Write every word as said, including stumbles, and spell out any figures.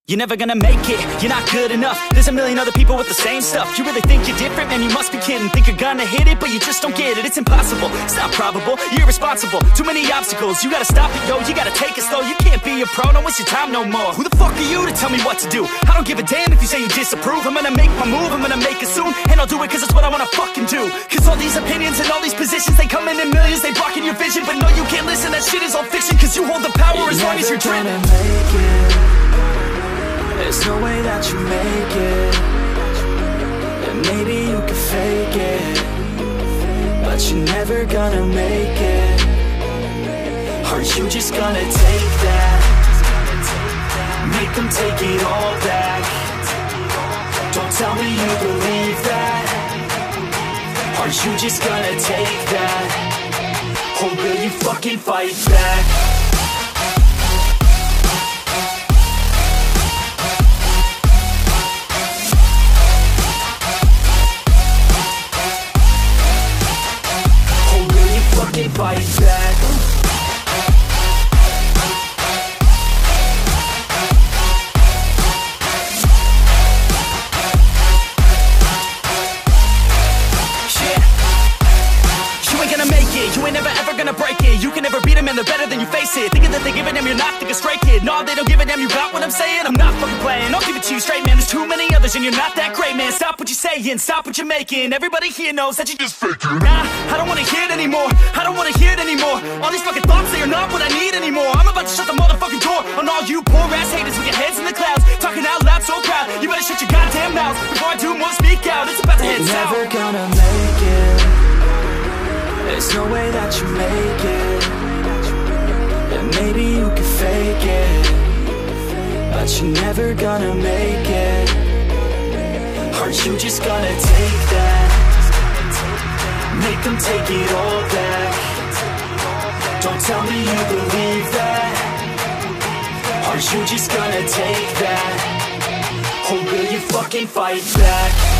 You're never gonna make it, you're not good enough. There's a million other people with the same stuff. You really think you're different? Man, you must be kidding. Think you're gonna hit it, but you just don't get it. It's impossible, it's not probable, you're irresponsible. Too many obstacles, you gotta stop it, yo. You gotta take it slow, you can't be a pro. Don't waste your time no more. Who the fuck are you to tell me what to do? I don't give a damn if you say you disapprove. I'm gonna make my move, I'm gonna make it soon. And I'll do it cause it's what I wanna fucking do. Cause all these opinions and all these positions, they come in in millions, they blocking your vision. But no, you can't listen, that shit is all fiction. Cause you hold the power you're as long as you're dreaming. There's no way that you make it. And maybe you can fake it, but you're never gonna make it. Aren't you just gonna take that? Make them take it all back. Don't tell me you believe that. Aren't you just gonna take that? Or will you fucking fight back? Fight back. Shit. You ain't gonna make it, you ain't never ever gonna break it. You can never beat them and they're better than you face it. Thinking that they give a damn, you're not thinking straight, kid. No, they don't give a damn, you got what I'm saying? I'm not fucking playing, I'll give it to you straight, man. There's too many others and you're not that great, man. Stop what you're saying, stop what you're making. Everybody here knows that you just faking. Nah, I don't wanna hear it anymore, I don't wanna hear it anymore. All these fucking thoughts, they are not what I need anymore. I'm about to shut the motherfucking door on all you poor ass haters with your heads in the clouds, talking out loud so proud. You better shut your goddamn mouth before I do more, speak out. It's about to head south. You're never gonna make it. There's no way that you make it. And maybe you can fake it, but you're never gonna make it. Aren't you just gonna take that? Make them take it all back. Don't tell me you believe that. Aren't you just gonna take that? Or will you fucking fight back?